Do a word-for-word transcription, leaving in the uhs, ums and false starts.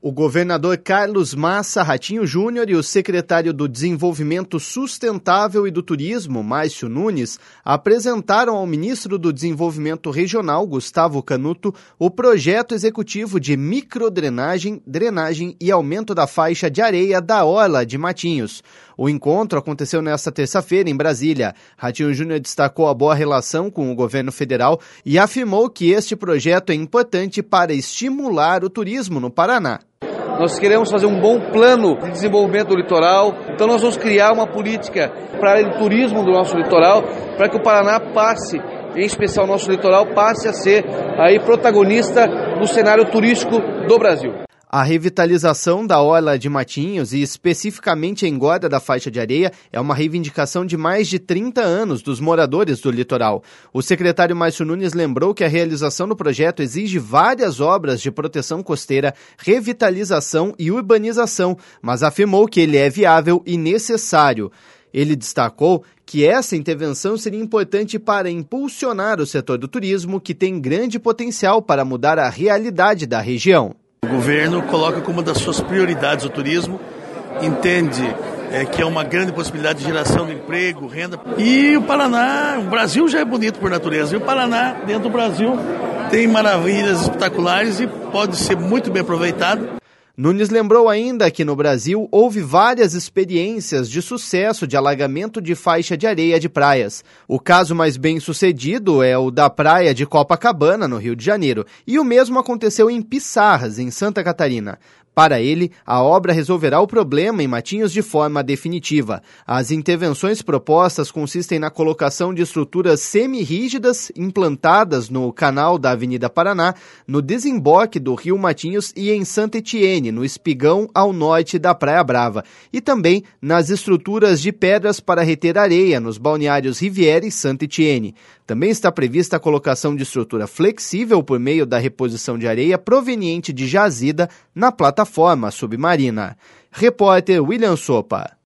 O governador Carlos Massa Ratinho Júnior e o secretário do Desenvolvimento Sustentável e do Turismo, Márcio Nunes, apresentaram ao ministro do Desenvolvimento Regional, Gustavo Canuto, o projeto executivo de microdrenagem, drenagem e aumento da faixa de areia da Orla de Matinhos. O encontro aconteceu nesta terça-feira em Brasília. Ratinho Júnior destacou a boa relação com o governo federal e afirmou que este projeto é importante para estimular o turismo no Paraná. Nós queremos fazer um bom plano de desenvolvimento do litoral, então nós vamos criar uma política para a área do turismo do nosso litoral, para que o Paraná passe, em especial o nosso litoral, passe a ser aí protagonista no cenário turístico do Brasil. A revitalização da Orla de Matinhos e especificamente a engorda da faixa de areia é uma reivindicação de mais de trinta anos dos moradores do litoral. O secretário Márcio Nunes lembrou que a realização do projeto exige várias obras de proteção costeira, revitalização e urbanização, mas afirmou que ele é viável e necessário. Ele destacou que essa intervenção seria importante para impulsionar o setor do turismo, que tem grande potencial para mudar a realidade da região. O governo coloca como uma das suas prioridades o turismo, entende é, que é uma grande possibilidade de geração de emprego, renda. E o Paraná, o Brasil já é bonito por natureza, e o Paraná, dentro do Brasil, tem maravilhas espetaculares e pode ser muito bem aproveitado. Nunes lembrou ainda que no Brasil houve várias experiências de sucesso de alagamento de faixa de areia de praias. O caso mais bem sucedido é o da praia de Copacabana, no Rio de Janeiro, e o mesmo aconteceu em Pissarras, em Santa Catarina. Para ele, a obra resolverá o problema em Matinhos de forma definitiva. As intervenções propostas consistem na colocação de estruturas semi-rígidas implantadas no canal da Avenida Paraná, no desemboque do Rio Matinhos e em Santa Etienne, no espigão ao norte da Praia Brava, e também nas estruturas de pedras para reter areia nos balneários Riviera e Santa Etienne. Também está prevista a colocação de estrutura flexível por meio da reposição de areia proveniente de jazida na plataforma submarina. Repórter William Sopa.